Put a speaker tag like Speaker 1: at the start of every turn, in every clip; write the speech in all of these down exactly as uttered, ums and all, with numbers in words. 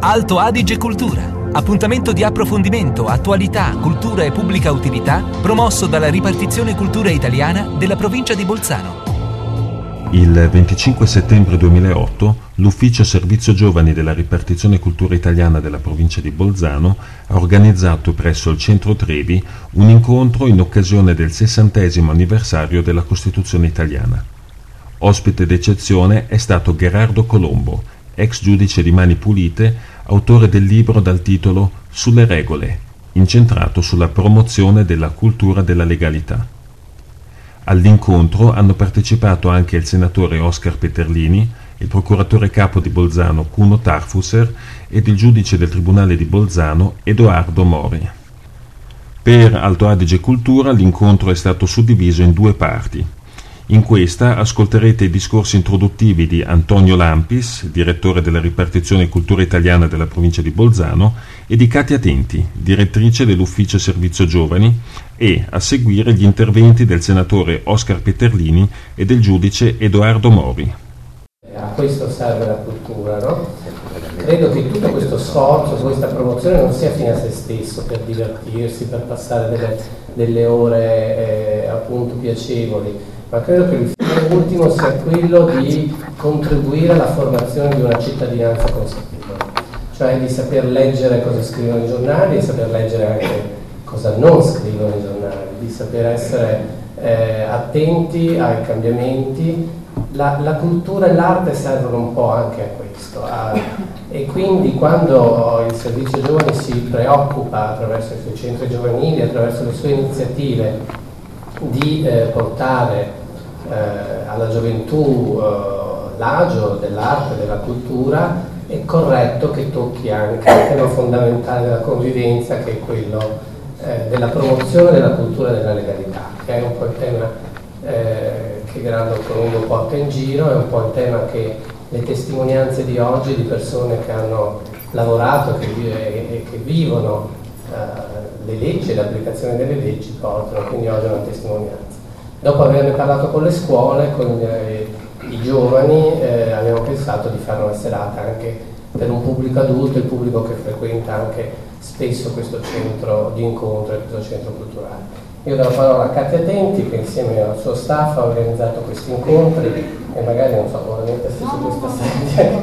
Speaker 1: Alto Adige Cultura. Appuntamento di approfondimento, attualità, cultura e pubblica utilità promosso dalla Ripartizione Cultura Italiana della provincia di Bolzano.
Speaker 2: Il venticinque settembre duemilaotto l'Ufficio Servizio Giovani della Ripartizione Cultura Italiana della provincia di Bolzano ha organizzato presso il Centro Trevi un incontro in occasione del sessantesimo anniversario della Costituzione italiana. Ospite d'eccezione è stato Gherardo Colombo, ex giudice di Mani Pulite, autore del libro dal titolo Sulle regole, incentrato sulla promozione della cultura della legalità. All'incontro hanno partecipato anche il senatore Oscar Peterlini, il procuratore capo di Bolzano Kuno Tarfusser ed il giudice del Tribunale di Bolzano Edoardo Mori. Per Alto Adige Cultura l'incontro è stato suddiviso in due parti. In questa ascolterete i discorsi introduttivi di Antonio Lampis, direttore della Ripartizione Cultura Italiana della provincia di Bolzano, e di Katia Tenti, direttrice dell'Ufficio Servizio Giovani, e a seguire gli interventi del senatore Oscar Peterlini e del giudice Edoardo Mori.
Speaker 3: A questo serve la cultura, no? Credo che tutto questo sforzo, questa promozione non sia fine a se stesso, per divertirsi, per passare delle, delle ore eh, appunto piacevoli, ma credo che il fine ultimo sia quello di contribuire alla formazione di una cittadinanza consapevole, cioè di saper leggere cosa scrivono i giornali e saper leggere anche cosa non scrivono i giornali, di saper essere eh, attenti ai cambiamenti. La, la cultura e l'arte servono un po' anche a questo, a, e quindi quando il Servizio Giovani si preoccupa attraverso i suoi centri giovanili, attraverso le sue iniziative di eh, portare eh, alla gioventù eh, l'agio dell'arte e della cultura, è corretto che tocchi anche il tema fondamentale della convivenza, che è quello eh, della promozione della cultura e della legalità, che è un po' il tema eh, che Gherardo Colombo porta in giro, è un po' il tema che le testimonianze di oggi di persone che hanno lavorato che vive, e che vivono eh, le leggi e l'applicazione delle leggi portano, quindi oggi è una testimonianza. Dopo averne parlato con le scuole, con eh, i giovani, eh, abbiamo pensato di fare una serata anche per un pubblico adulto, il pubblico che frequenta anche spesso questo centro di incontro e questo centro culturale. Io do la parola a Katia Tenti, che insieme al suo staff ha organizzato questi incontri e magari, non so, vuole mettersi su questa sedia.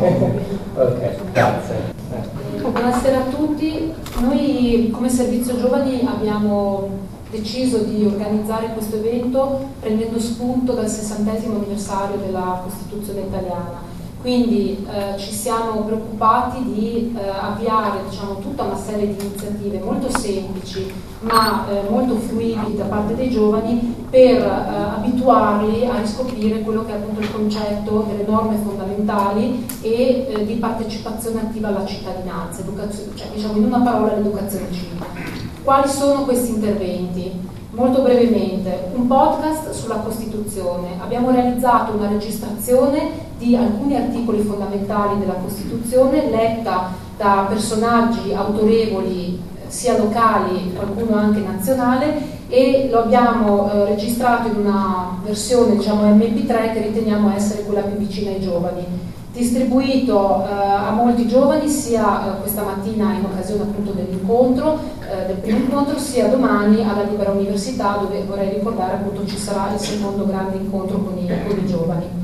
Speaker 3: Ok, grazie.
Speaker 4: Buonasera a tutti. Noi come Servizio Giovani abbiamo deciso di organizzare questo evento prendendo spunto dal sessantesimo anniversario della Costituzione italiana. Quindi eh, ci siamo preoccupati di eh, avviare, diciamo, tutta una serie di iniziative molto semplici ma eh, molto fruibili da parte dei giovani per eh, abituarli a riscoprire quello che è appunto il concetto delle norme fondamentali e eh, di partecipazione attiva alla cittadinanza, cioè diciamo in una parola l'educazione civica. Quali sono questi interventi? Molto brevemente, un podcast sulla Costituzione. Abbiamo realizzato una registrazione di alcuni articoli fondamentali della Costituzione, letta da personaggi autorevoli sia locali, qualcuno anche nazionale, e lo abbiamo eh, registrato in una versione, diciamo, emme pi tre, che riteniamo essere quella più vicina ai giovani. Distribuito eh, a molti giovani sia eh, questa mattina in occasione appunto dell'incontro, eh, del primo incontro, sia domani alla Libera Università, dove vorrei ricordare appunto ci sarà il secondo grande incontro con i, con i giovani.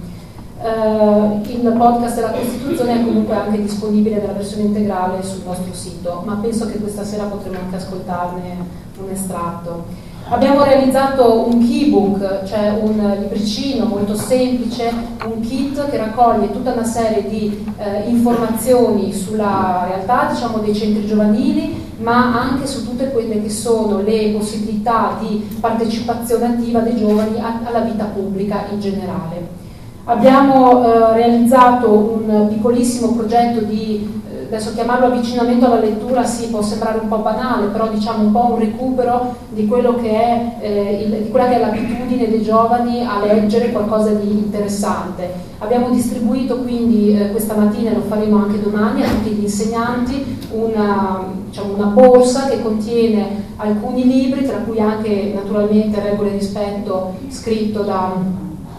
Speaker 4: Uh, il podcast della Costituzione è comunque anche disponibile nella versione integrale sul nostro sito, ma penso che questa sera potremo anche ascoltarne un estratto. Abbiamo realizzato un keybook, cioè un libricino molto semplice, un kit che raccoglie tutta una serie di eh, informazioni sulla realtà, diciamo, dei centri giovanili, ma anche su tutte quelle che sono le possibilità di partecipazione attiva dei giovani a, alla vita pubblica in generale. Abbiamo eh, realizzato un piccolissimo progetto di, eh, adesso chiamarlo avvicinamento alla lettura, sì, può sembrare un po' banale, però diciamo un po' un recupero di, quello che è, eh, il, di quella che è l'abitudine dei giovani a leggere qualcosa di interessante. Abbiamo distribuito quindi eh, questa mattina, e lo faremo anche domani, a tutti gli insegnanti una, diciamo, una borsa che contiene alcuni libri, tra cui anche naturalmente Regole e rispetto, scritto da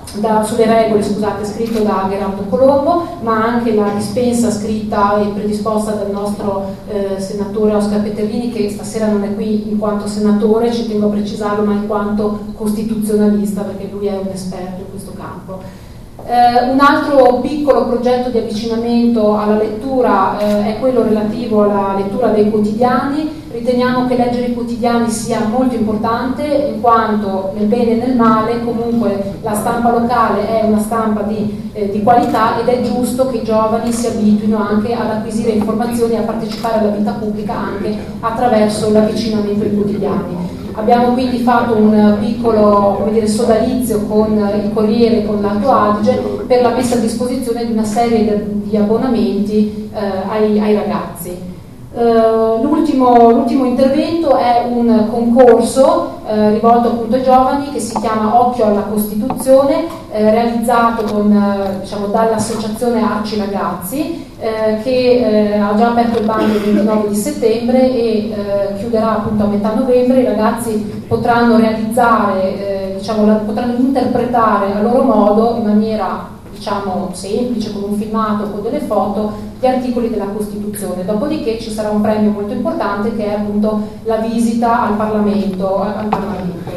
Speaker 4: Da, sulle regole, scusate, scritto da Gerardo Colombo, ma anche la dispensa scritta e predisposta dal nostro eh, senatore Oscar Peterlini, che stasera non è qui in quanto senatore, ci tengo a precisarlo, ma in quanto costituzionalista, perché lui è un esperto in questo campo. Eh, un altro piccolo progetto di avvicinamento alla lettura eh, è quello relativo alla lettura dei quotidiani. Riteniamo che leggere i quotidiani sia molto importante, in quanto nel bene e nel male comunque la stampa locale è una stampa di, eh, di qualità, ed è giusto che i giovani si abituino anche ad acquisire informazioni e a partecipare alla vita pubblica anche attraverso l'avvicinamento ai quotidiani. Abbiamo quindi fatto un piccolo, come dire, sodalizio con il Corriere e con l'Alto Adige per la messa a disposizione di una serie di abbonamenti eh, ai, ai ragazzi. Uh, l'ultimo, l'ultimo intervento è un concorso uh, rivolto appunto ai giovani, che si chiama Occhio alla Costituzione, uh, realizzato con, uh, diciamo, dall'associazione Arci Ragazzi, uh, che uh, ha già aperto il bando il ventinove di settembre e uh, chiuderà appunto a metà novembre. I ragazzi potranno realizzare, uh, diciamo, la, potranno interpretare a loro modo, in maniera diciamo semplice, con un filmato, con delle foto, gli articoli della Costituzione. Dopodiché ci sarà un premio molto importante, che è appunto la visita al Parlamento, al Parlamento.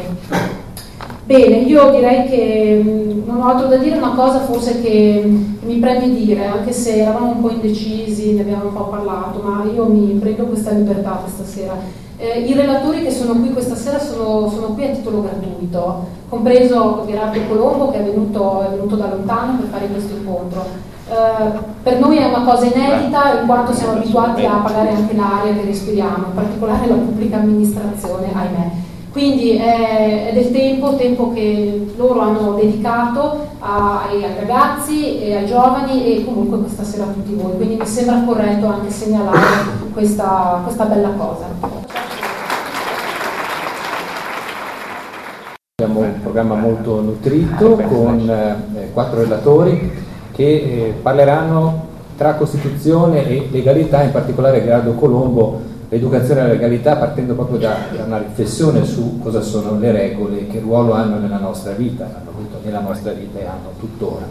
Speaker 4: Bene, io direi che mh, non ho altro da dire. Una cosa forse che mh, mi preme dire, anche se eravamo un po' indecisi, ne abbiamo un po' parlato, ma io mi prendo questa libertà questa sera. Eh, I relatori che sono qui questa sera sono, sono qui a titolo gratuito, compreso Gerardo Colombo, che è venuto, è venuto da lontano per fare questo incontro. Eh, per noi è una cosa inedita, in quanto siamo abituati a pagare anche l'aria che respiriamo, in particolare la pubblica amministrazione, ahimè. Quindi è, è del tempo, tempo che loro hanno dedicato a, ai ragazzi e ai giovani, e comunque questa sera a tutti voi. Quindi mi sembra corretto anche segnalare questa, questa bella cosa.
Speaker 5: Abbiamo un programma molto nutrito con eh, quattro relatori che eh, parleranno tra Costituzione e legalità, in particolare Gerardo Colombo, l'educazione alla legalità, partendo proprio da, da una riflessione su cosa sono le regole, che ruolo hanno nella nostra vita, hanno avuto nella nostra vita e hanno tuttora.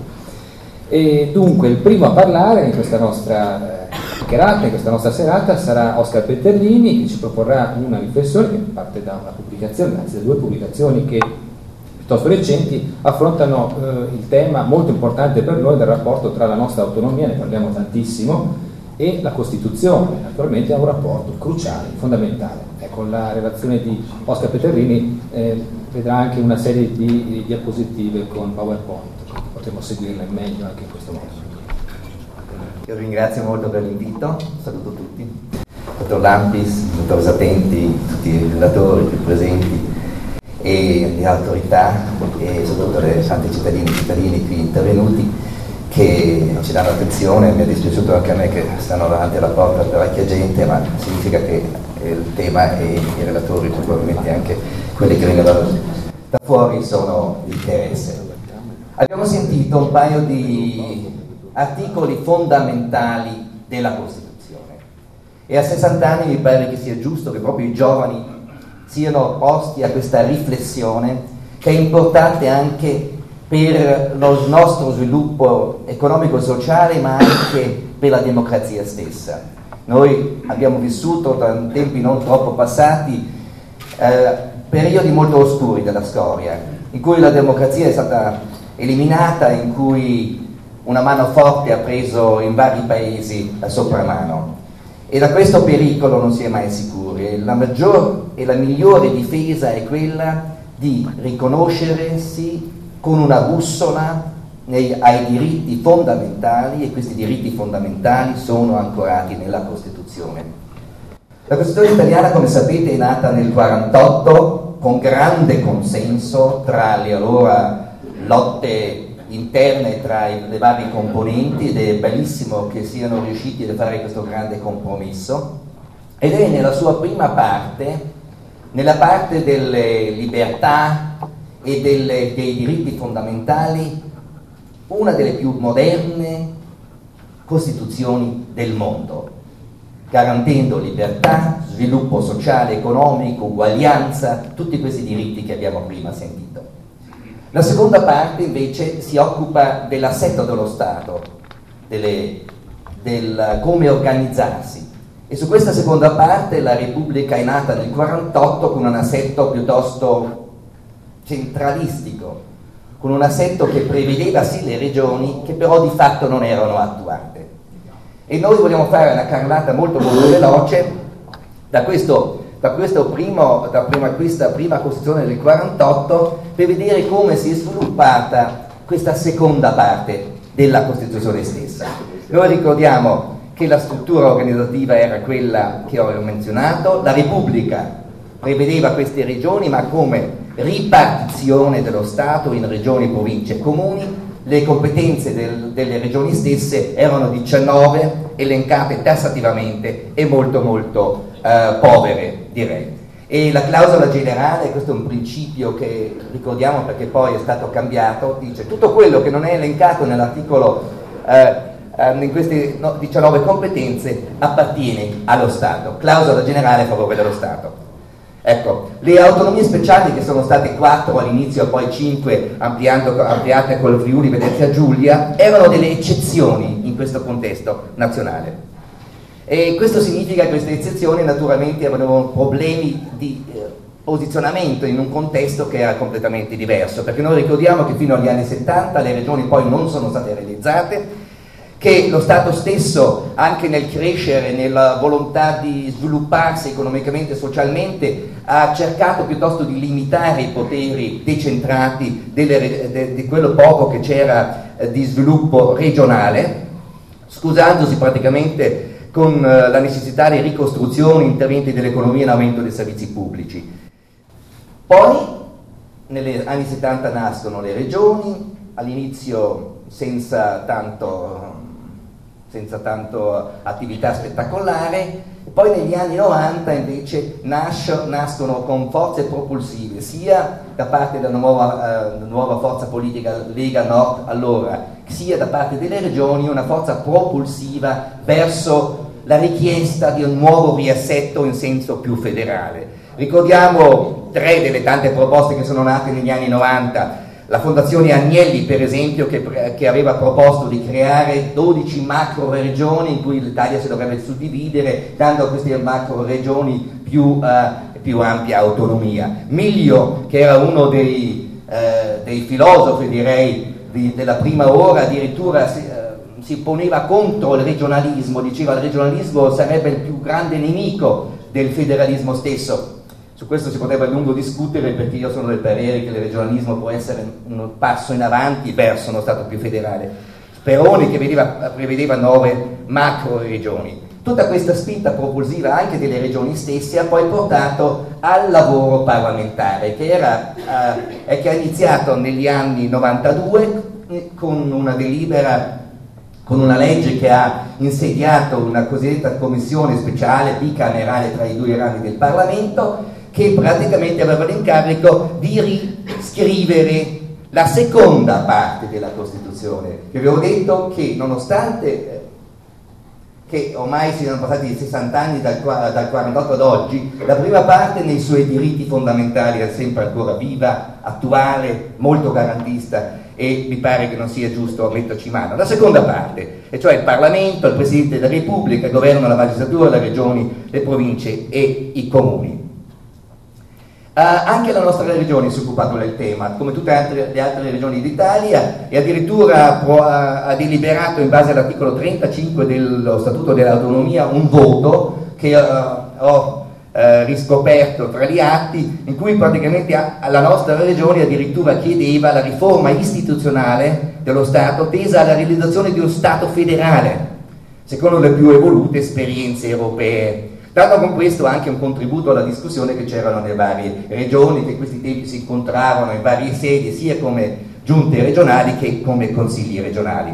Speaker 5: E dunque il primo a parlare in questa nostra chiacchierata, in questa nostra serata, sarà Oscar Peterlini, che ci proporrà una riflessione che parte da una pubblicazione, anzi da due pubblicazioni che piuttosto recenti affrontano eh, il tema molto importante per noi del rapporto tra la nostra autonomia, ne parliamo tantissimo, e la Costituzione. Naturalmente ha un rapporto cruciale, fondamentale. Ecco, la relazione di Oscar Peterlini eh, vedrà anche una serie di diapositive con PowerPoint, potremo seguirla in meglio anche in questo modo.
Speaker 6: Io ringrazio molto per l'invito, saluto tutti, dottor Lampis, dottor Sapenti, tutti i relatori qui presenti e le autorità e soprattutto le tante cittadine e cittadini qui intervenuti che ci danno attenzione. Mi è dispiaciuto anche a me che stanno davanti alla porta parecchia gente, ma significa che il tema e i relatori, probabilmente anche quelli che vengono da fuori, sono di interesse. Abbiamo sentito un paio di articoli fondamentali della Costituzione e a sessanta anni mi pare che sia giusto che proprio i giovani siano posti a questa riflessione, che è importante anche per lo nostro sviluppo economico e sociale, ma anche per la democrazia stessa. Noi abbiamo vissuto da tempi non troppo passati eh, periodi molto oscuri della storia, in cui la democrazia è stata eliminata, in cui una mano forte ha preso in vari paesi la sopramano, e da questo pericolo non si è mai sicuri. La maggior e la migliore difesa è quella di riconoscersi con una bussola nei, ai diritti fondamentali, e questi diritti fondamentali sono ancorati nella Costituzione. La Costituzione italiana, come sapete, è nata nel quarantotto con grande consenso tra le allora lotte interne tra i, le varie componenti, ed è bellissimo che siano riusciti a fare questo grande compromesso, ed è nella sua prima parte, nella parte delle libertà e delle, dei diritti fondamentali, una delle più moderne costituzioni del mondo, garantendo libertà, sviluppo sociale, economico, uguaglianza, tutti questi diritti che abbiamo prima sentito. La seconda parte invece si occupa dell'assetto dello Stato, delle, del come organizzarsi, e su questa seconda parte la Repubblica è nata nel quarantotto con un assetto piuttosto centralistico, con un assetto che prevedeva sì le regioni, che però di fatto non erano attuate. E noi vogliamo fare una carrellata molto molto veloce da questo, da questo primo, da prima, questa prima Costituzione del quarantotto, per vedere come si è sviluppata questa seconda parte della Costituzione stessa. Noi ricordiamo che la struttura organizzativa era quella che ho menzionato, la Repubblica prevedeva queste regioni ma come ripartizione dello Stato in regioni, province e comuni. Le competenze del, delle regioni stesse erano diciannove, elencate tassativamente e molto molto eh, povere, direi. E la clausola generale, questo è un principio che ricordiamo perché poi è stato cambiato, dice tutto quello che non è elencato nell'articolo eh, in queste diciannove competenze appartiene allo Stato. Clausola generale a favore dello Stato. Ecco, le autonomie speciali, che sono state quattro all'inizio e poi cinque ampliando, ampliate con il Friuli Venezia Giulia, erano delle eccezioni in questo contesto nazionale. E questo significa che queste eccezioni naturalmente avevano problemi di eh, posizionamento in un contesto che era completamente diverso, perché noi ricordiamo che fino agli anni settanta le regioni poi non sono state realizzate, che lo Stato stesso, anche nel crescere, nella volontà di svilupparsi economicamente e socialmente, ha cercato piuttosto di limitare i poteri decentrati delle, de, di quello poco che c'era eh, di sviluppo regionale, scusandosi praticamente con eh, la necessità di ricostruzione, interventi dell'economia e aumento dei servizi pubblici. Poi, negli anni settanta nascono le regioni, all'inizio senza tanto... senza tanto attività spettacolare, e poi negli anni novanta invece nasce, nascono con forze propulsive, sia da parte della nuova, eh, nuova forza politica Lega Nord allora, sia da parte delle regioni una forza propulsiva verso la richiesta di un nuovo riassetto in senso più federale. Ricordiamo tre delle tante proposte che sono nate negli anni novanta. La Fondazione Agnelli, per esempio, che, che aveva proposto di creare dodici macro regioni in cui l'Italia si dovrebbe suddividere, dando a queste macro regioni più, uh, più ampia autonomia. Miglio, che era uno dei, uh, dei filosofi, direi, di, della prima ora, addirittura si, uh, si poneva contro il regionalismo, diceva che il regionalismo sarebbe il più grande nemico del federalismo stesso. Su questo si potrebbe a lungo discutere, perché io sono del parere che il regionalismo può essere un passo in avanti verso uno Stato più federale. Speroni, che vedeva, prevedeva nove macro regioni. Tutta questa spinta propulsiva anche delle regioni stesse ha poi portato al lavoro parlamentare, che, era, eh, che è iniziato negli anni novantadue con una delibera, con una legge che ha insediato una cosiddetta commissione speciale bicamerale tra i due rami del Parlamento, che praticamente aveva l'incarico di riscrivere la seconda parte della Costituzione. Vi avevo detto che nonostante eh, che ormai siano passati sessanta anni dal, dal quarantotto ad oggi, la prima parte nei suoi diritti fondamentali è sempre ancora viva, attuale, molto garantista, e mi pare che non sia giusto metterci mano. La seconda parte, e cioè il Parlamento, il Presidente della Repubblica, il Governo, la magistratura, le regioni, le province e i comuni. Uh, anche la nostra regione si è occupata del tema, come tutte altre, le altre regioni d'Italia, e addirittura pro, ha, ha deliberato in base all'articolo trentacinque dello Statuto dell'Autonomia un voto che uh, ho uh, riscoperto tra gli atti, in cui praticamente a, la nostra regione addirittura chiedeva la riforma istituzionale dello Stato tesa alla realizzazione di uno Stato federale, secondo le più evolute esperienze europee, dando con questo anche un contributo alla discussione che c'erano nelle varie regioni, che in questi tempi si incontravano in varie sedi, sia come giunte regionali che come consigli regionali.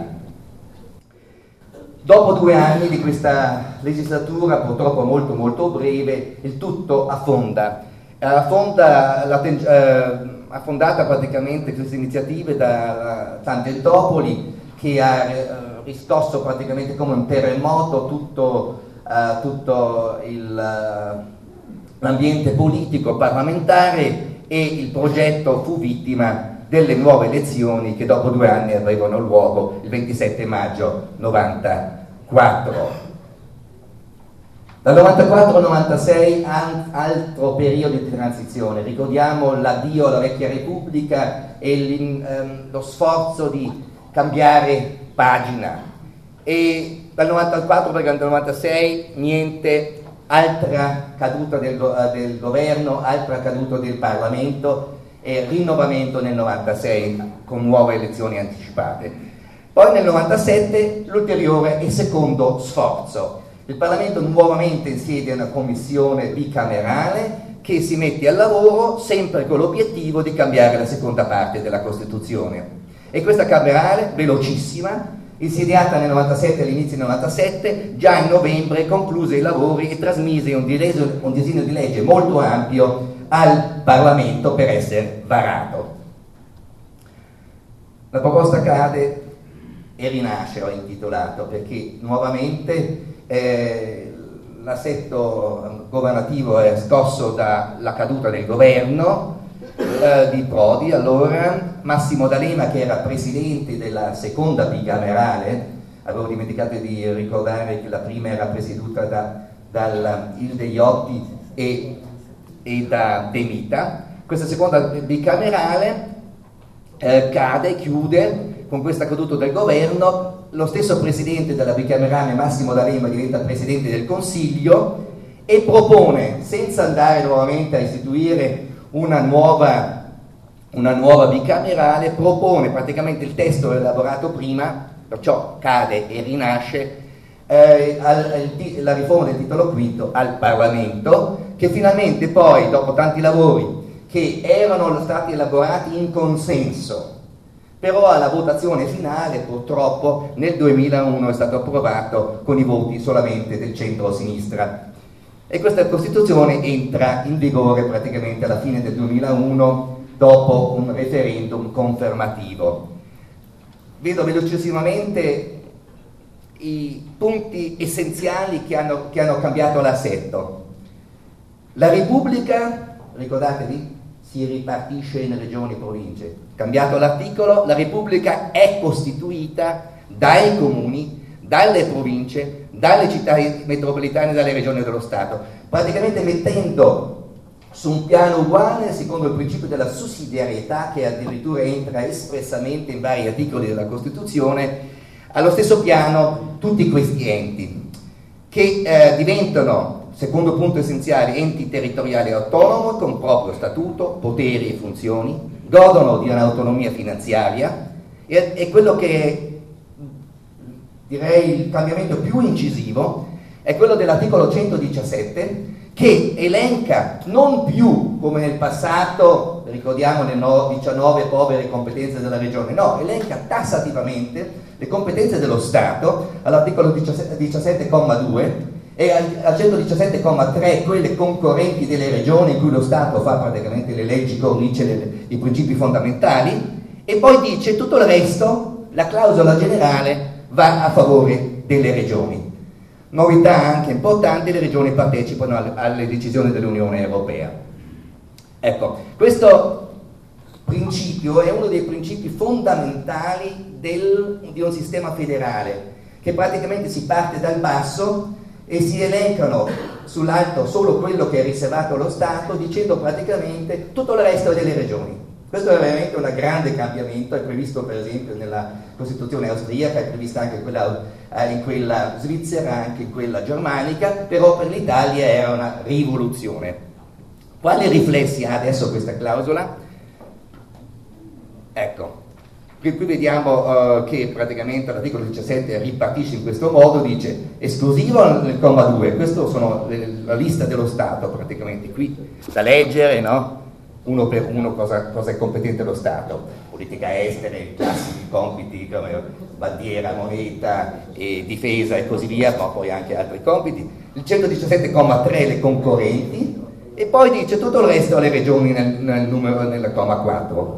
Speaker 6: Dopo due anni di questa legislatura, purtroppo molto molto breve, il tutto affonda. Affonda la, eh, affondata praticamente queste iniziative da Tangentopoli, che ha eh, riscosso praticamente come un terremoto tutto Uh, tutto il, uh, l'ambiente politico parlamentare, e il progetto fu vittima delle nuove elezioni che dopo due anni avevano luogo il ventisette maggio novantaquattro. Dal novantaquattro al novantasei altro periodo di transizione, ricordiamo l'addio alla vecchia Repubblica e ehm, lo sforzo di cambiare pagina, e dal novantaquattro al novantasei niente, altra caduta del, del governo, altra caduta del Parlamento e rinnovamento nel novantasei con nuove elezioni anticipate. Poi nel novantasette l'ulteriore e secondo sforzo. Il Parlamento nuovamente insiede una commissione bicamerale che si mette al lavoro sempre con l'obiettivo di cambiare la seconda parte della Costituzione. E questa camerale, velocissima, insediata nel novantasette, all'inizio del novantasette, già in novembre concluse i lavori e trasmise un, un disegno di legge molto ampio al Parlamento per essere varato. La proposta cade e rinasce, ho intitolato, perché nuovamente Eh, l'assetto governativo è scosso dalla caduta del governo eh, di Prodi. Allora Massimo D'Alema, che era presidente della seconda bicamerale, avevo dimenticato di ricordare che la prima era presieduta da, dal Ilde Iotti e, e da De Mita, questa seconda bicamerale eh, cade, chiude con questa caduta del governo. Lo stesso presidente della bicamerale, Massimo D'Alema, diventa presidente del Consiglio e propone, senza andare nuovamente a istituire una nuova, una nuova bicamerale, propone praticamente il testo elaborato prima, perciò cade e rinasce eh, al, al, la riforma del titolo quinto al Parlamento, che finalmente poi, dopo tanti lavori che erano stati elaborati in consenso, però alla votazione finale purtroppo nel duemilauno è stato approvato con i voti solamente del centro-sinistra, e questa Costituzione entra in vigore praticamente alla fine del duemilauno dopo un referendum confermativo. Vedo velocissimamente i punti essenziali che hanno, che hanno cambiato l'assetto. La Repubblica, ricordatevi, si ripartisce in regioni e province. Cambiato l'articolo, la Repubblica è costituita dai comuni, dalle province, dalle città metropolitane e dalle regioni dello Stato, praticamente mettendo su un piano uguale, secondo il principio della sussidiarietà, che addirittura entra espressamente in vari articoli della Costituzione, allo stesso piano tutti questi enti, che eh, diventano, secondo punto essenziale, enti territoriali autonomi con proprio statuto, poteri e funzioni, godono di un'autonomia finanziaria, e, e quello che direi il cambiamento più incisivo è quello dell'articolo centodiciassette, che elenca non più come nel passato, ricordiamo le diciannove povere competenze della regione, no, elenca tassativamente le competenze dello Stato all'articolo diciassette comma due, e al centodiciassette comma tre quelle concorrenti delle regioni, in cui lo Stato fa praticamente le leggi, cornice le, i principi fondamentali, e poi dice tutto il resto, la clausola generale va a favore delle regioni. Novità anche importante: le regioni partecipano alle, alle decisioni dell'Unione Europea. Ecco, questo principio è uno dei principi fondamentali del, di un sistema federale, che praticamente si parte dal basso e si elencano sull'alto solo quello che è riservato allo Stato, dicendo praticamente tutto il resto è delle regioni. Questo è veramente un grande cambiamento, è previsto per esempio nella Costituzione austriaca, è prevista anche in quella, eh, in quella svizzera, anche in quella germanica, però per l'Italia era una rivoluzione. Quali riflessi ha adesso questa clausola? Ecco, qui, qui vediamo uh, che praticamente l'articolo diciassette ripartisce in questo modo, dice esclusivo nel comma due, questa sono le, la lista dello Stato praticamente, qui da leggere, no? Uno per uno cosa, cosa è competente lo Stato, politica estera, classici compiti come bandiera, moneta, e difesa e così via, ma poi anche altri compiti. Il centodiciassette comma tre le concorrenti, e poi dice tutto il resto alle regioni nel, nel numero, nel comma quattro.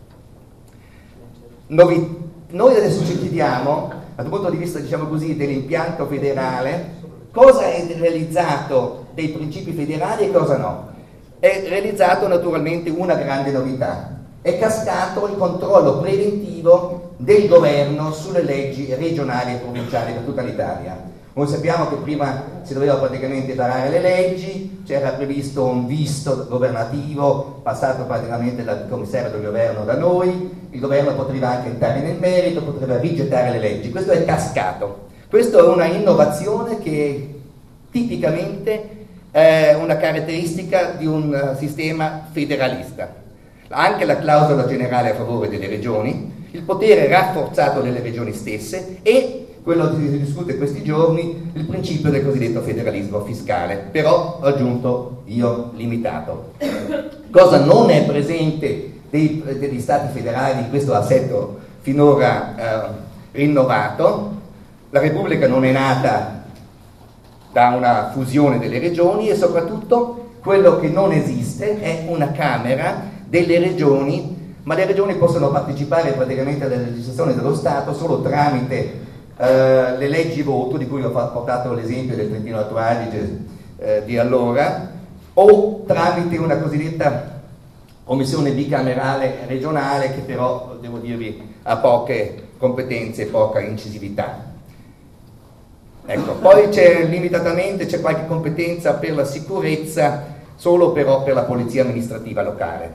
Speaker 6: Noi, noi adesso ci chiediamo, dal punto di vista, diciamo così, dell'impianto federale, cosa è realizzato dei principi federali e cosa no. È realizzato naturalmente una grande novità, è cascato il controllo preventivo del governo sulle leggi regionali e provinciali per tutta l'Italia. Noi sappiamo che prima si doveva praticamente varare le leggi, c'era previsto un visto governativo passato praticamente dal commissario del governo da noi, il governo poteva anche entrare nel merito, poteva rigettare le leggi, questo è cascato. Questa è una innovazione che tipicamente è una caratteristica di un sistema federalista. Anche la clausola generale a favore delle regioni, il potere rafforzato delle regioni stesse e quello che si discute questi giorni, il principio del cosiddetto federalismo fiscale, però ho aggiunto io limitato. Cosa non è presente dei, degli stati federali di questo assetto finora eh, rinnovato? La Repubblica non è nata da una fusione delle regioni e soprattutto quello che non esiste è una Camera delle regioni, ma le regioni possono partecipare praticamente alla legislazione dello Stato solo tramite Uh, le leggi voto, di cui ho portato l'esempio del Trentino Alto Adige uh, di allora, o tramite una cosiddetta commissione bicamerale regionale che però, devo dirvi, ha poche competenze e poca incisività. Ecco, poi c'è limitatamente c'è qualche competenza per la sicurezza, solo però per la polizia amministrativa locale.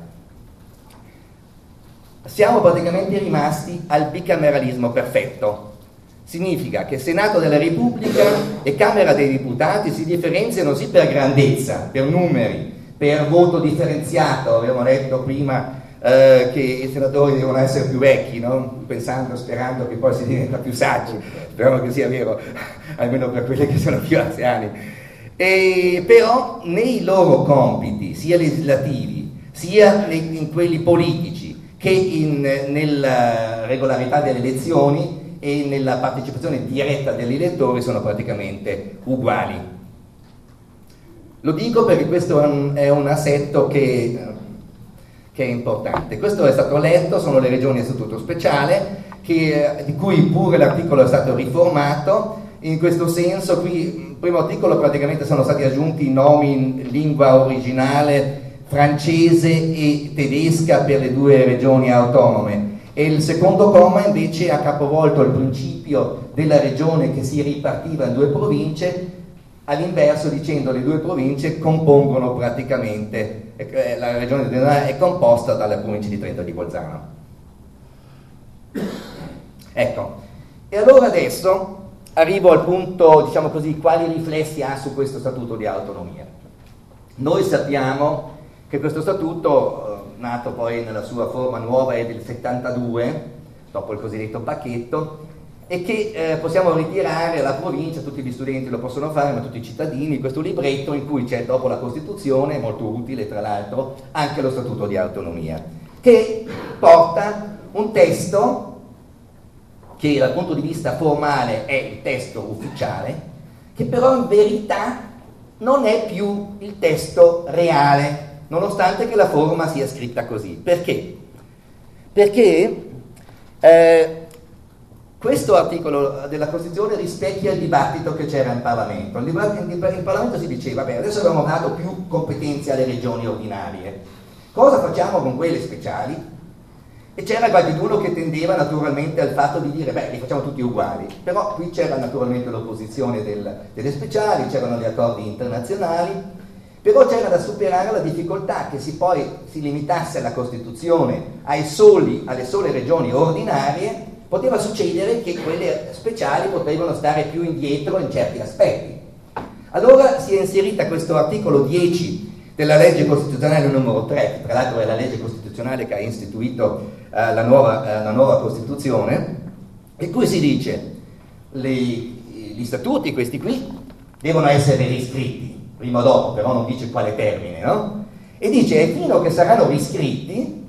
Speaker 6: Siamo praticamente rimasti al bicameralismo perfetto. Significa che Senato della Repubblica e Camera dei Deputati si differenziano sì per grandezza, per numeri, per voto differenziato. Avevamo detto prima eh, che i senatori devono essere più vecchi, no? Pensando, sperando che poi si diventa più saggi. Speriamo che sia vero, almeno per quelli che sono più anziani. E, però nei loro compiti, sia legislativi, sia in quelli politici, che in, nella regolarità delle elezioni e nella partecipazione diretta degli elettori sono praticamente uguali. Lo dico perché questo è un, è un assetto che, che è importante. Questo è stato letto, sono le regioni a statuto speciale, che, di cui pure l'articolo è stato riformato. In questo senso, qui, nel primo articolo praticamente sono stati aggiunti i nomi in lingua originale francese e tedesca per le due regioni autonome. E il secondo comma invece ha capovolto il principio della regione che si ripartiva in due province, all'inverso dicendo le due province compongono praticamente, eh, la regione di Denaro è composta dalle province di Trento e di Bolzano. Ecco, e allora adesso arrivo al punto, diciamo così, quali riflessi ha su questo statuto di autonomia. Noi sappiamo che questo statuto, nato poi nella sua forma nuova, è del settantadue, dopo il cosiddetto pacchetto, e che eh, possiamo ritirare alla provincia, tutti gli studenti lo possono fare, ma tutti i cittadini, questo libretto in cui c'è dopo la Costituzione, molto utile tra l'altro, anche lo Statuto di autonomia, che porta un testo che dal punto di vista formale è il testo ufficiale, che però in verità non è più il testo reale, nonostante che la forma sia scritta così. Perché? Perché eh, questo articolo della Costituzione rispecchia il dibattito che c'era in Parlamento. In, in, in Parlamento si diceva, beh, adesso abbiamo dato più competenze alle regioni ordinarie, cosa facciamo con quelle speciali? E c'era qualcuno che tendeva naturalmente al fatto di dire, beh, li facciamo tutti uguali, però qui c'era naturalmente l'opposizione del, delle speciali, c'erano gli accordi internazionali. Però c'era da superare la difficoltà che si poi si limitasse la Costituzione ai soli, alle sole regioni ordinarie, poteva succedere che quelle speciali potevano stare più indietro in certi aspetti. Allora si è inserita questo articolo dieci della legge costituzionale numero tre, che tra l'altro è la legge costituzionale che ha istituito eh, la, nuova, eh, la nuova Costituzione, in cui si dice le, gli statuti, questi qui, devono essere riscritti. Prima o dopo, però non dice quale termine, no? E dice, fino che saranno riscritti,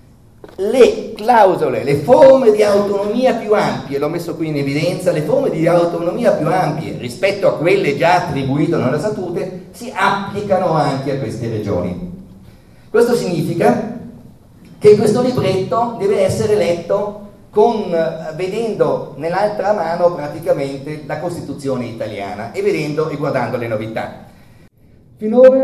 Speaker 6: le clausole, le forme di autonomia più ampie, l'ho messo qui in evidenza, le forme di autonomia più ampie rispetto a quelle già attribuite nella statute, si applicano anche a queste regioni. Questo significa che questo libretto deve essere letto con, vedendo nell'altra mano praticamente la Costituzione italiana e vedendo e guardando le novità. Finora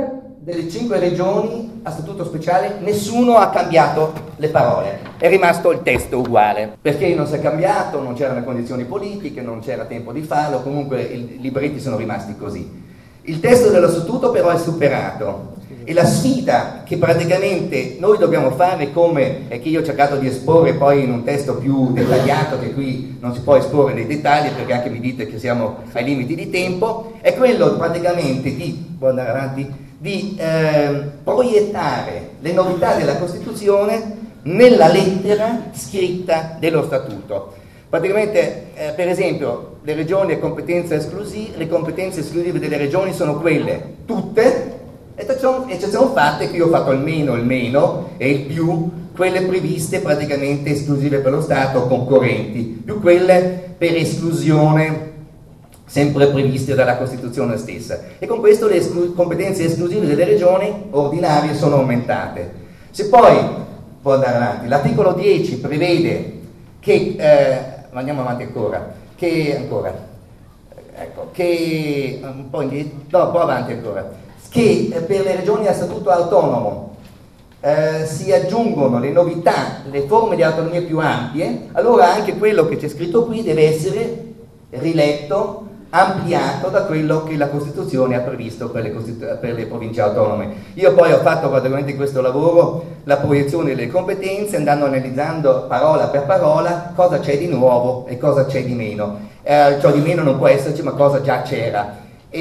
Speaker 6: delle cinque regioni a statuto speciale nessuno ha cambiato le parole, è rimasto il testo uguale, perché non si è cambiato, non c'erano condizioni politiche, non c'era tempo di farlo, comunque i libretti sono rimasti così. Il testo dello statuto però è superato e la sfida che praticamente noi dobbiamo fare, come e che io ho cercato di esporre poi in un testo più dettagliato, che qui non si può esporre nei dettagli perché anche mi dite che siamo ai limiti di tempo, è quello praticamente di, può andare avanti, di eh, proiettare le novità della Costituzione nella lettera scritta dello statuto. Praticamente, eh, per esempio, le regioni a competenza esclusiva, le competenze esclusive delle regioni sono quelle, tutte, eccezioni fatte che io ho fatto il meno, il meno e il più, quelle previste praticamente esclusive per lo Stato concorrenti, più quelle per esclusione sempre previste dalla Costituzione stessa. E con questo le esclu- competenze esclusive delle regioni ordinarie sono aumentate. Se poi, può andare avanti, l'articolo dieci prevede che, eh, andiamo avanti ancora, che ancora, ecco, che, un po' indietro, no, un po' avanti ancora, che per le regioni a statuto autonomo eh, si aggiungono le novità, le forme di autonomia più ampie, allora anche quello che c'è scritto qui deve essere riletto, ampliato da quello che la Costituzione ha previsto per le, Costitu- per le province autonome. Io poi ho fatto praticamente questo lavoro, la proiezione delle competenze, andando analizzando parola per parola cosa c'è di nuovo e cosa c'è di meno. Eh, ciò di meno non può esserci, ma cosa già c'era.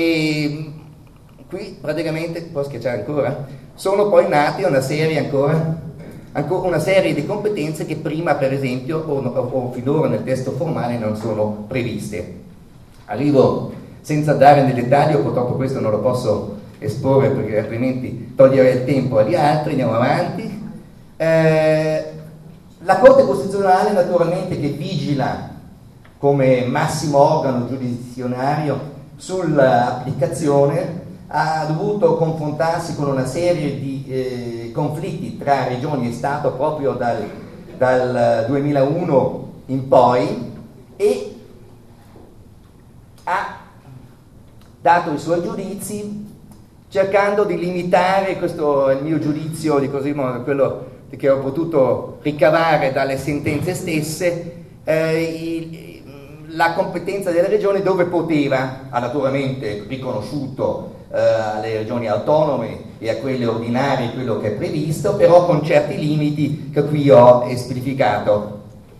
Speaker 6: E qui praticamente, può schiacciare ancora, sono poi nati una serie ancora, ancora una serie di competenze che prima per esempio o, o, o finora nel testo formale non sono previste. Arrivo senza andare nel dettaglio, purtroppo questo non lo posso esporre perché altrimenti toglierei il tempo agli altri, andiamo avanti. Eh, la Corte Costituzionale naturalmente che vigila come massimo organo giurisdizionario sull'applicazione ha dovuto confrontarsi con una serie di eh, conflitti tra regioni e Stato proprio dal, dal duemilauno in poi e ha dato i suoi giudizi cercando di limitare, questo è il mio giudizio di così, quello che ho potuto ricavare dalle sentenze stesse, eh, il, la competenza delle regioni dove poteva, ha naturalmente riconosciuto eh, alle regioni autonome e a quelle ordinarie quello che è previsto, però con certi limiti che qui ho esplicato.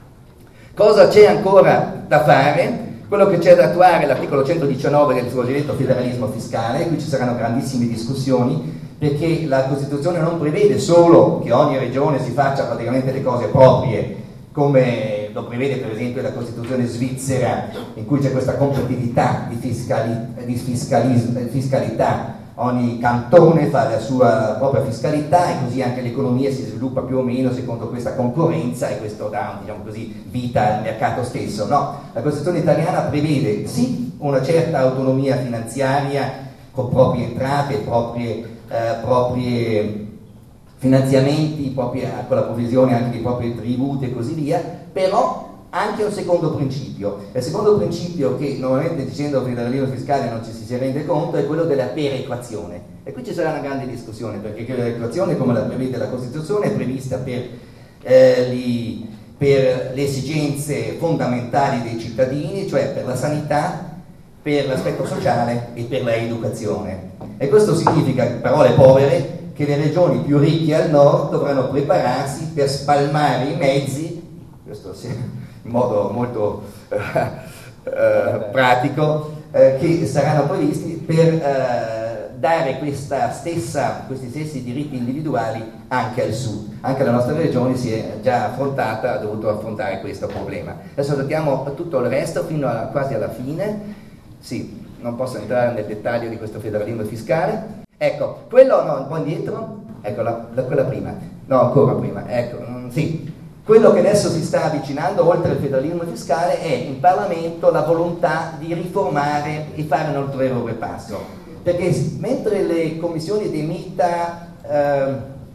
Speaker 6: Cosa c'è ancora da fare? Quello che c'è da attuare è l'articolo centodiciannove del cosiddetto federalismo fiscale. Qui ci saranno grandissime discussioni perché la Costituzione non prevede solo che ogni regione si faccia praticamente le cose proprie, come lo prevede per esempio la Costituzione svizzera, in cui c'è questa competitività di, fiscali, di fiscalità, ogni cantone fa la sua propria fiscalità e così anche l'economia si sviluppa più o meno secondo questa concorrenza e questo dà, diciamo così, vita al mercato stesso. No, la Costituzione italiana prevede sì una certa autonomia finanziaria con proprie entrate, proprie, eh, proprie finanziamenti, proprie, con la provvisione anche di propri tributi e così via, però anche un secondo principio. Il secondo principio che normalmente dicendo federalismo fiscale non ci si rende conto è quello della perequazione. E qui ci sarà una grande discussione perché la perequazione, come la prevede la Costituzione, è prevista per, eh, li, per le esigenze fondamentali dei cittadini, cioè per la sanità, per l'aspetto sociale e per l'educazione. E questo significa, parole povere, che le regioni più ricche al nord dovranno prepararsi per spalmare i mezzi, questo sì, in modo molto eh, eh, pratico, eh, che saranno previsti per eh, dare questa stessa, questi stessi diritti individuali anche al sud. Anche la nostra regione si è già affrontata, ha dovuto affrontare questo problema. Adesso andiamo a tutto il resto fino a, quasi alla fine. Sì, non posso entrare nel dettaglio di questo federalismo fiscale. Ecco, quello no, un po' indietro, ecco la, la, quella prima, no ancora prima, ecco, mm, sì, quello che adesso si sta avvicinando oltre al federalismo fiscale è in Parlamento la volontà di riformare e fare un ulteriore passo, perché mentre le commissioni De Mita eh,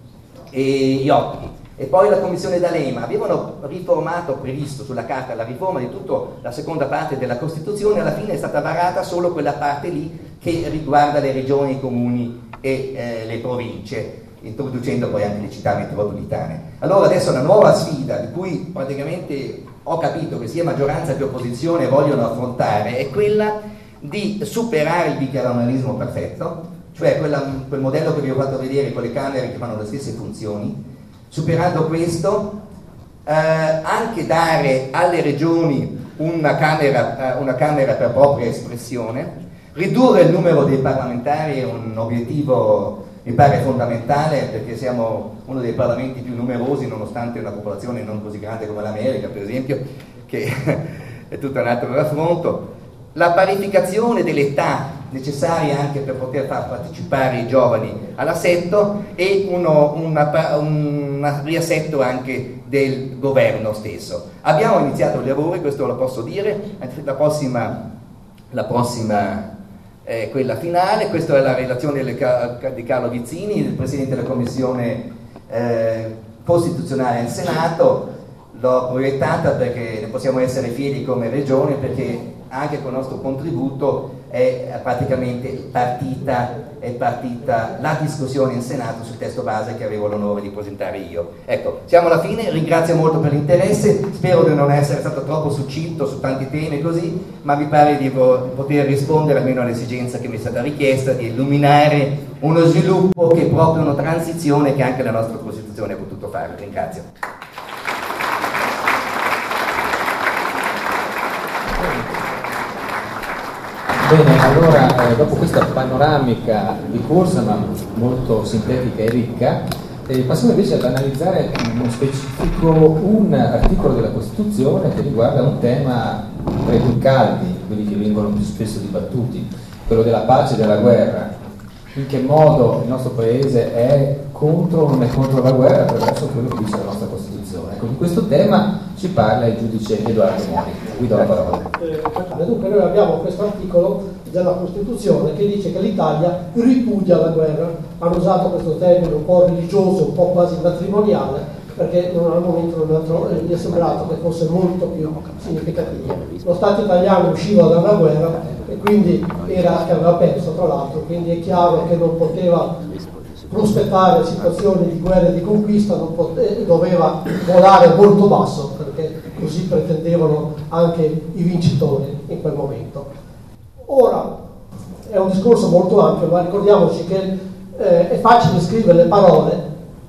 Speaker 6: e Iocchi e poi la commissione D'Alema avevano riformato, previsto sulla carta la riforma di tutta la seconda parte della Costituzione, alla fine è stata varata solo quella parte lì che riguarda le regioni, i comuni e eh, le province, introducendo poi anche le città metropolitane. Allora adesso la nuova sfida di cui praticamente ho capito che sia maggioranza che opposizione vogliono affrontare è quella di superare il bicameralismo perfetto, cioè quella, quel modello che vi ho fatto vedere con le Camere che fanno le stesse funzioni. Superando questo, eh, anche dare alle regioni una camera, eh, una camera per propria espressione, ridurre il numero dei parlamentari è un obiettivo mi pare fondamentale, perché siamo uno dei parlamenti più numerosi nonostante una popolazione non così grande come l'America, per esempio, che è tutto un altro raffronto. La parificazione dell'età necessaria anche per poter far partecipare i giovani all'assetto e uno, una, un riassetto anche del governo stesso. Abbiamo iniziato i lavori, questo lo posso dire, la prossima, la prossima eh, quella finale, questa è la relazione di Carlo Vizzini, il Presidente della Commissione eh, Costituzionale al Senato. L'ho proiettata perché ne possiamo essere fieri come regione, perché anche con il nostro contributo è praticamente partita, è partita la discussione in Senato sul testo base che avevo l'onore di presentare io. Ecco, siamo alla fine, ringrazio molto per l'interesse, spero di non essere stato troppo succinto su tanti temi così, ma mi pare di poter rispondere almeno all'esigenza che mi è stata richiesta di illuminare uno sviluppo che è proprio una transizione che anche la nostra Costituzione ha potuto fare. Ringrazio.
Speaker 5: Bene, allora eh, dopo questa panoramica di corsa ma molto sintetica e ricca, eh, passiamo invece ad analizzare nello specifico un articolo della Costituzione che riguarda un tema tra i più caldi, quelli che vengono più spesso dibattuti, quello della pace e della guerra. In che modo il nostro Paese è contro o non è contro la guerra attraverso quello che dice la nostra Costituzione. Ecco, di questo tema ci parla il giudice Edoardo Mori. Vi do la parola.
Speaker 7: Eh, dunque noi abbiamo questo articolo della Costituzione che dice che l'Italia ripudia la guerra. Hanno usato questo termine un po' religioso, un po' quasi matrimoniale, perché non al momento non gli è sembrato che fosse molto più significativo. Lo Stato italiano usciva da una guerra e quindi era, che aveva perso tra l'altro, quindi è chiaro che non poteva prospettare situazioni di guerra e di conquista, non pote- doveva volare molto basso, perché così pretendevano anche i vincitori in quel momento. Ora è un discorso molto ampio, ma ricordiamoci che eh, è facile scrivere le parole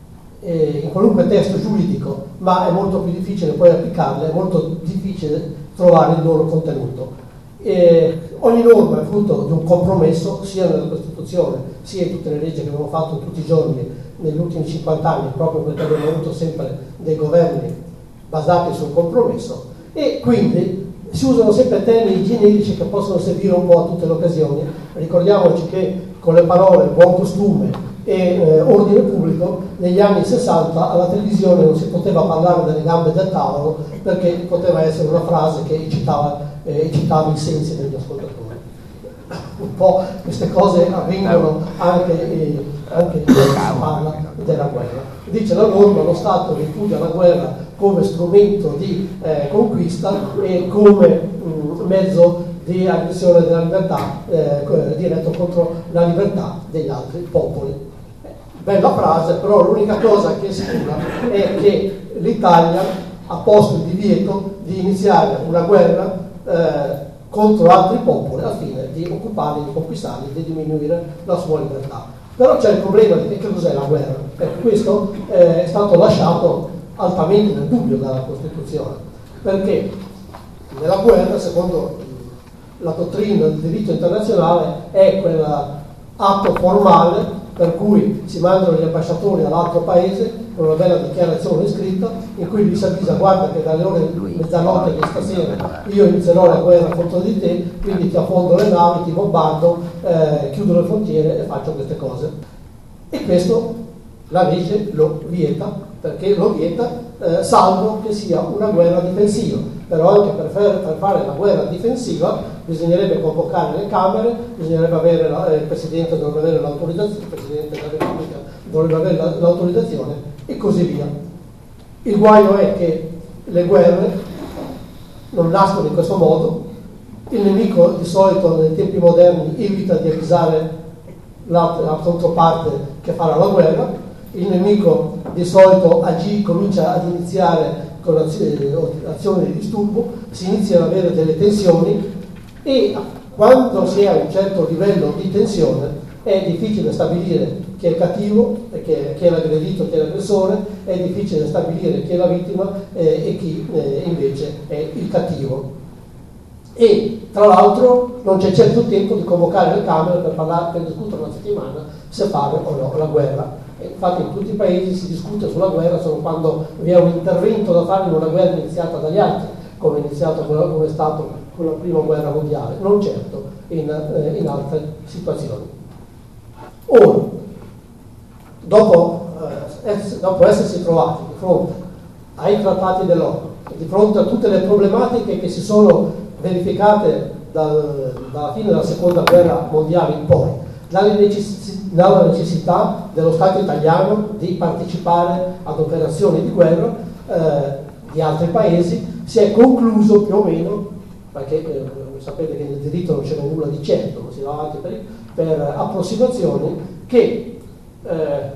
Speaker 7: in qualunque testo giuridico, ma è molto più difficile poi applicarle, è molto difficile trovare il loro contenuto. E ogni norma è frutto di un compromesso sia nella Costituzione sia in tutte le leggi che abbiamo fatto tutti i giorni negli ultimi cinquanta anni, proprio perché abbiamo avuto sempre dei governi basati sul compromesso, e quindi si usano sempre termini generici che possono servire un po' a tutte le occasioni. Ricordiamoci che con le parole buon costume e eh, ordine pubblico negli anni sessanta alla televisione non si poteva parlare delle gambe del tavolo, perché poteva essere una frase che citava, eh, citava i sensi degli ascoltatori. Un po' queste cose avvengono anche, eh, anche quando si parla della guerra. Dice la norma: lo Stato ripudia la guerra come strumento di eh, conquista e come mh, mezzo di aggressione della libertà, eh, diretto contro la libertà degli altri popoli. Bella frase, però l'unica cosa che è sicura è che l'Italia ha posto il divieto di iniziare una guerra eh, contro altri popoli al fine di occuparli, di conquistarli, di diminuire la sua libertà. Però c'è il problema di che cos'è la guerra. Ecco, questo eh, è stato lasciato altamente nel dubbio dalla Costituzione, perché nella guerra, secondo la dottrina del diritto internazionale, è quell'atto formale per cui si mandano gli ambasciatori all'altro paese con una bella dichiarazione scritta in cui gli si avvisa: guarda che dalle ore mezzanotte di stasera io inizierò la guerra contro di te, quindi ti affondo le navi, ti bombardo, eh, chiudo le frontiere e faccio queste cose. E questo la legge lo vieta, perché lo vieta eh, salvo che sia una guerra difensiva. Però anche per, fer- per fare la guerra difensiva bisognerebbe convocare le Camere, bisognerebbe avere la, eh, il Presidente dovrebbe avere l'autorizzazione, il Presidente della Repubblica dovrebbe avere la, l'autorizzazione e così via. Il guaio è che le guerre non nascono in questo modo, il nemico di solito nei tempi moderni evita di avvisare la, la controparte che farà la guerra, il nemico di solito agi, comincia ad iniziare con azioni, azioni di disturbo, si iniziano ad avere delle tensioni e quando si è a un certo livello di tensione è difficile stabilire chi è cattivo, chi è, chi è l'aggredito, chi è l'aggressore, è difficile stabilire chi è la vittima eh, e chi eh, invece è il cattivo. E tra l'altro non c'è certo tempo di convocare le Camere per, parlare, per discutere una settimana se fare o no la guerra. E infatti in tutti i paesi si discute sulla guerra solo quando vi è un intervento da fare in una guerra iniziata dagli altri, come è iniziato come è stato con la prima guerra mondiale, non certo in, eh, in altre situazioni. Ora, dopo, eh, ess- dopo essersi trovati di fronte ai trattati dell'ONU, di fronte a tutte le problematiche che si sono verificate dal, dalla fine della seconda guerra mondiale in poi, dalla, necess- dalla necessità dello Stato italiano di partecipare ad operazioni di guerra eh, di altri paesi, si è concluso più o meno, perché eh, sapete che nel diritto non c'è nulla di certo, ma si va avanti per, per approssimazioni, che eh,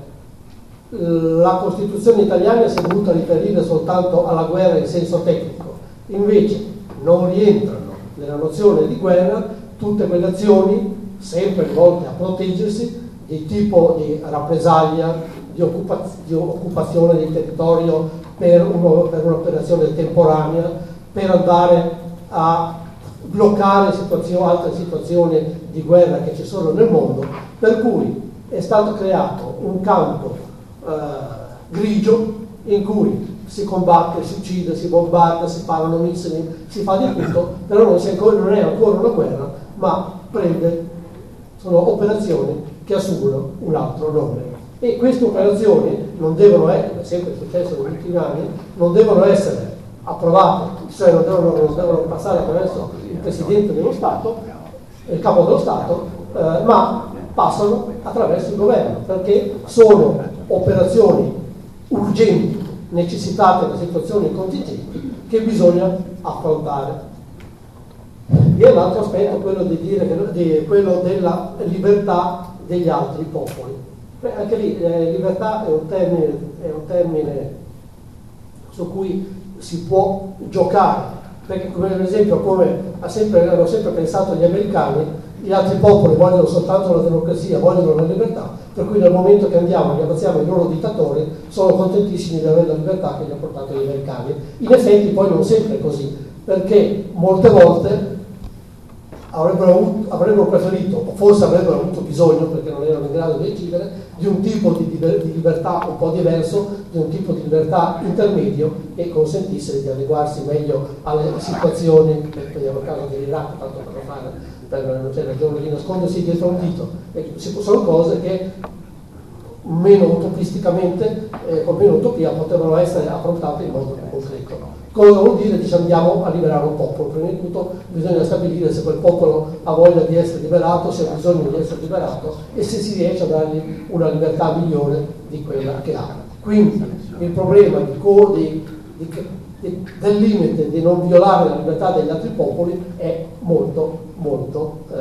Speaker 7: la Costituzione italiana si è voluta riferire soltanto alla guerra in senso tecnico, invece non rientrano nella nozione di guerra tutte quelle azioni sempre volte a proteggersi di tipo di rappresaglia, di, occupa- di occupazione del territorio per, uno, per un'operazione temporanea, per andare a bloccare situazioni, altre situazioni di guerra che ci sono nel mondo, per cui è stato creato un campo eh, grigio in cui si combatte, si uccide, si bombarda, si sparano missili, si fa di tutto, però non, si è ancora, non è ancora una guerra, ma prende, sono operazioni che assumono un altro nome. E queste operazioni non devono essere, è sempre successo negli ultimi anni, non devono essere approvate, cioè non devono, non devono passare attraverso il Presidente dello Stato, il Capo dello Stato, eh, ma passano attraverso il governo, perché sono operazioni urgenti, necessitate da situazioni contingenti che bisogna affrontare. Vi è l'altro aspetto, quello di dire che, di, quello della libertà degli altri popoli. Beh, anche lì eh, libertà è un termine, è un termine su cui si può giocare, perché come per esempio come ha sempre, hanno sempre pensato gli americani, gli altri popoli vogliono soltanto la democrazia, vogliono la libertà, per cui nel momento che andiamo e ammazziamo i loro dittatori sono contentissimi di avere la libertà che gli ha portato gli americani. In effetti poi non sempre è così, perché molte volte avrebbero, avuto, avrebbero preferito, o forse avrebbero avuto bisogno, perché non erano in grado di decidere, di un tipo di, di libertà un po' diverso, di un tipo di libertà intermedio che consentisse di adeguarsi meglio alle situazioni, prendiamo il caso dell'Iraq, tanto per non fare, per non c'è ragione di nascondersi dietro un dito. E sono cose che meno utopisticamente, eh, con meno utopia, potevano essere affrontate in modo più concreto. Cosa vuol dire? Dice andiamo a liberare un popolo. Prima di tutto bisogna stabilire se quel popolo ha voglia di essere liberato, se ha bisogno di essere liberato e se si riesce a dargli una libertà migliore di quella che ha. Quindi il problema di, di, di, di, del limite di non violare la libertà degli altri popoli è molto, molto, eh,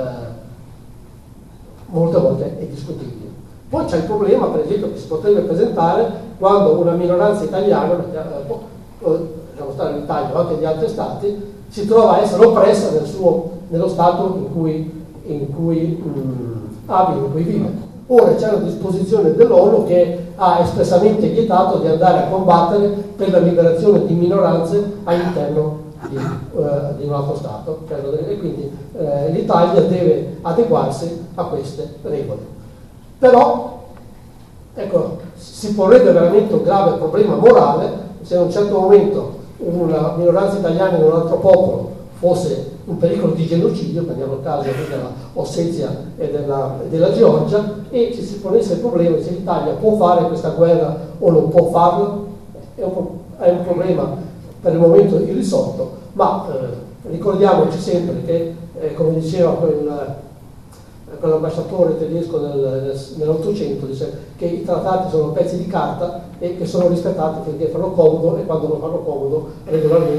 Speaker 7: molte volte è discutibile. Poi c'è il problema, per esempio, che si potrebbe presentare quando una minoranza italiana, lasciamo stare l'Italia o anche di altri stati, si trova a essere oppressa nel suo, nello Stato in cui, in cui mh, abita, in cui vive. Ora c'è una disposizione dell'ONU che ha espressamente vietato di andare a combattere per la liberazione di minoranze all'interno di, uh, di un altro Stato. E quindi uh, l'Italia deve adeguarsi a queste regole. Però, ecco, si porrebbe veramente un grave problema morale se a un certo momento una minoranza italiana in un altro popolo fosse un pericolo di genocidio, prendiamo il caso della Ossetia e della, della Georgia, e ci si ponesse il problema se l'Italia può fare questa guerra o non può farlo. È un, è un problema per il momento irrisolto, ma eh, ricordiamoci sempre che, eh, come diceva quel quell'ambasciatore tedesco nel, nell'Ottocento, dice che i trattati sono pezzi di carta e che sono rispettati finché fanno comodo, e quando non fanno comodo regolarmente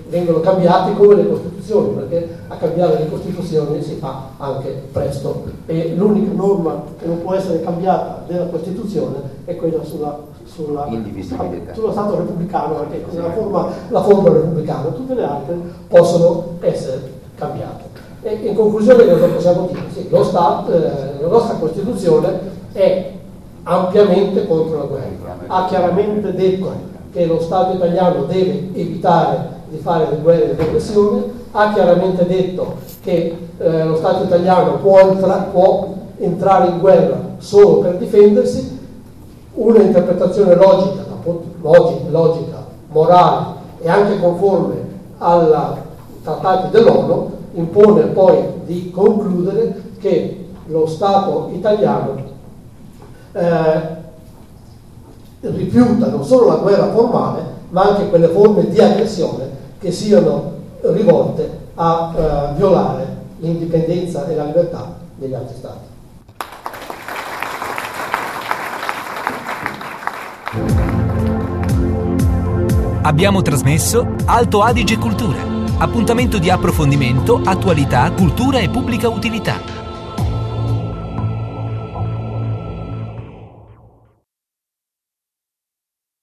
Speaker 7: vengono cambiati come le Costituzioni, perché a cambiare le Costituzioni si fa anche presto, e l'unica norma che non può essere cambiata della Costituzione è quella sulla, sulla
Speaker 6: indivisibilità,
Speaker 7: sullo Stato repubblicano, perché la forma, la forma repubblicana, tutte le altre possono essere cambiate. E in conclusione cosa possiamo dire? Sì, lo Stato, eh, la nostra Costituzione è ampiamente contro la guerra, ha chiaramente detto che lo Stato italiano deve evitare di fare le guerre di aggressione, ha chiaramente detto che eh, lo Stato italiano può, entra- può entrare in guerra solo per difendersi. Una interpretazione logica, logica, logica, morale e anche conforme ai trattati dell'ONU impone poi di concludere che lo Stato italiano eh, rifiuta non solo la guerra formale, ma anche quelle forme di aggressione che siano rivolte a eh, violare l'indipendenza e la libertà degli altri Stati.
Speaker 1: Abbiamo trasmesso Alto Adige Cultura, appuntamento di approfondimento, attualità, cultura e pubblica utilità.